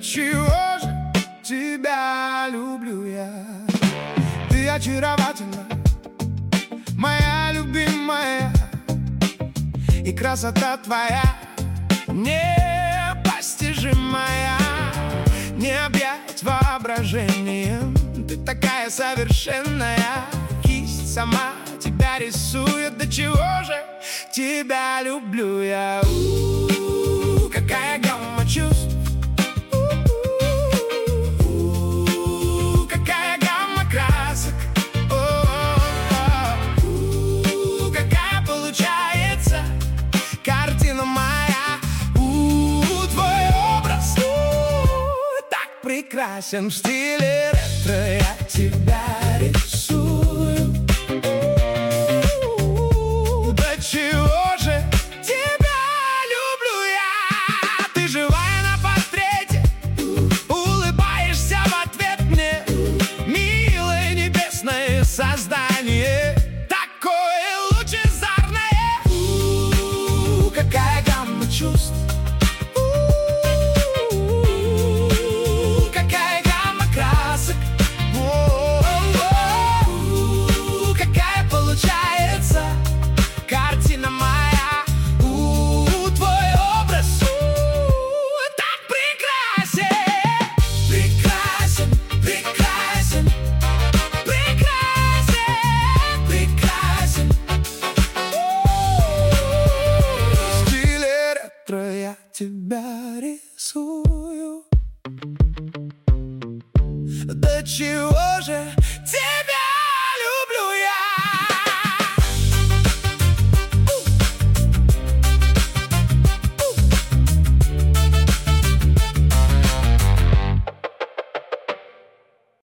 чего же тебя люблю я? Ты очаровательна, моя любимая, и красота твоя непостижимая, не объять воображением. Ты такая совершенная, кисть сама тебя рисует. До чего же тебя люблю я? Какая гамма чувств, какая гамма красок, какая получается картина моя. Твой образ так прекрасен, в стиле ретро я тебя рисую. До чего же тебя люблю я? Ты живая на портрете, улыбаешься в ответ мне, милое небесное создание, такое лучезарное. Какая гамма чувств, какая гамма красок, какая получается картина моя. Твой образ так прекрасен, прекрасен, прекрасен, прекрасен, прекрасен. В стиле ретро я тебя рисую. До чего же тебя